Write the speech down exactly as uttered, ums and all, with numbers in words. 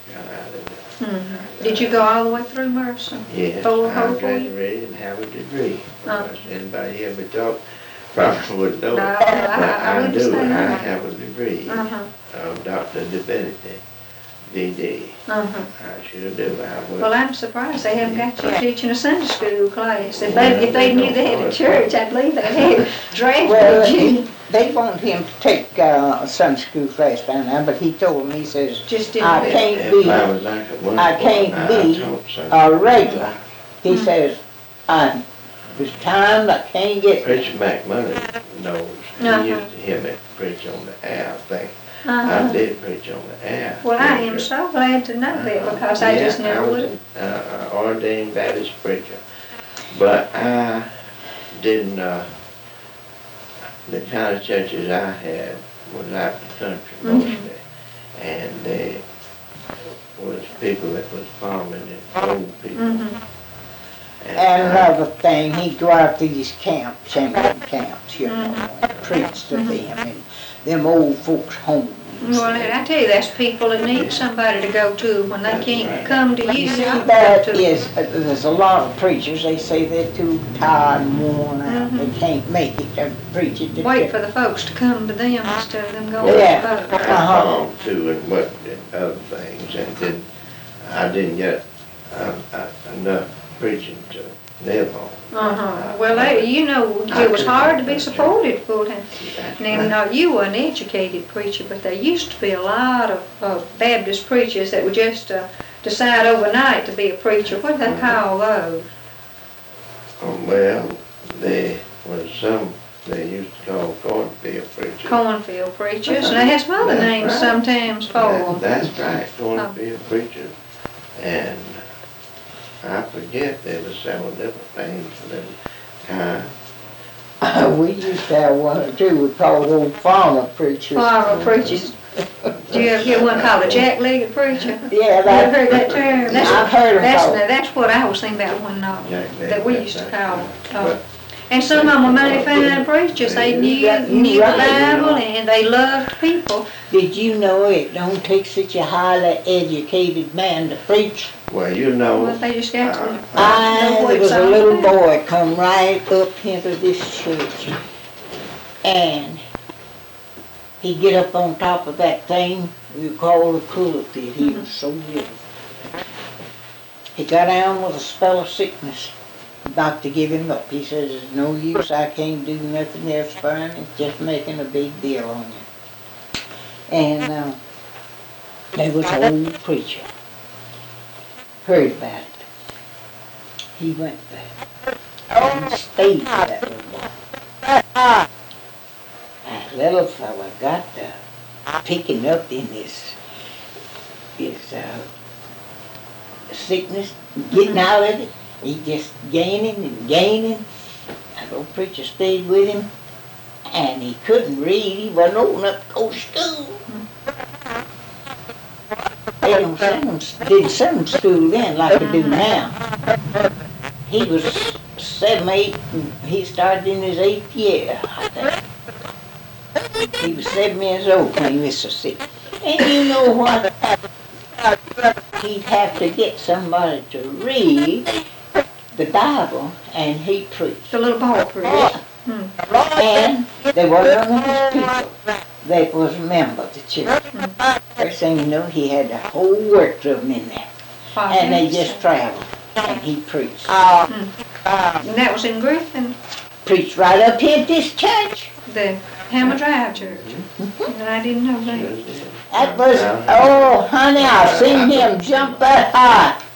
got out of it. Mm-hmm. Did you go all the way through Mercer? Yes, Full I whole graduated and have a degree. Uh. Because anybody hear me talk probably wouldn't know No, it. I- But I I wouldn't do, say I that. have a degree Uh-huh, of Doctor Divinity, D D. uh-huh. I sure do. I work. Well, I'm surprised they haven't got you teaching a Sunday school class. If they, if they knew they had a church, I believe they had Well, drafted you. he, they want him to take uh, a Sunday school class down there, but he told me, he says, Just I didn't. can't If be I was like a one I can't I be taught Sunday a school. regular. He Mm. says, I, there's times I can't get there. Preacher McMullen knows. Uh-huh. He used to hear me preach on the air, I think. I Uh-huh. did preach on the air. Well, I am so glad to know that because I just Yeah, never I was would. an uh, uh, ordained Baptist preacher, but I didn't, uh, the kind of churches I had was out in the country Mhm. mostly, and they was people that was farming and old people. Mm-hmm. And I- another thing, he'd go out to these camps, Indian camps, you know, Mm-hmm. and preach to them and them old folks' homes. Well, and I tell you, that's people that need somebody to go to when they can't come to you. You see, I'll go that to is, uh, there's a lot of preachers, they say they're too tired and worn out, Mhm. they can't make it to preach it. Wait for the folks to come to them instead of them going Yeah. to the I boat. Uh-huh. farmed too and what, and other things, and then I didn't get, um, uh, enough preaching to live on. Uh-huh. Well, they, you know, it was hard to be supported full time. That's Now, right. no, you were an educated preacher, but there used to be a lot of, of Baptist preachers that would just uh, decide overnight to be a preacher. What do they call those? Um, well, there was some they used to call cornfield preachers. Cornfield preachers, and they had some other That's names right. sometimes for That- them. That's right, cornfield preachers. And I forget, there were several different names for them kind. We used to have one or two, we called old farmer preachers. Farmer preachers. Do you ever hear one called a jack-legged preacher? Yeah, You ever that, heard that term? That's, I've heard that's, about now, that's what I was thinking about one uh, Jack-legged, that we that's used to right. call. Uh, But and some of them were mighty fine preachers. They knew, You knew the right. Bible and they loved people. Did you know it don't take such a highly educated man to preach? Well, you know, Well, they just got to know I, what there was it's a all little about. boy come right up into this church, and he'd get up on top of that thing we call the pulpit. He was so little. He got down with a spell of sickness. Doctor give him up. He says, "There's no use. I can't do nothing else for him. It's just making a big deal on you." And uh, there was an old preacher. Heard about it. He went there and stayed with that little boy. That little fella got uh, picking up in this, this uh, sickness, getting out of it. He just gaining and gaining. That old preacher stayed with him, and he couldn't read. He wasn't old enough to go to school. They don't send him, didn't send him to school then like they do now. He was seven, eight, and he started in his eighth year, I think. He was seven years old when he was so sick. And you know what? He'd have to get somebody to read the Bible, and he preached. The little boy preached. And they wasn't none of his people. They was a member of the church. First thing you know, he had the whole works of them in there. And they just traveled, and he preached. And that was in Griffin, Preached right up here at this church. the Hammer Drive Church. And I didn't know sure that. did. That was, Now, oh honey, I've seen him jump that high.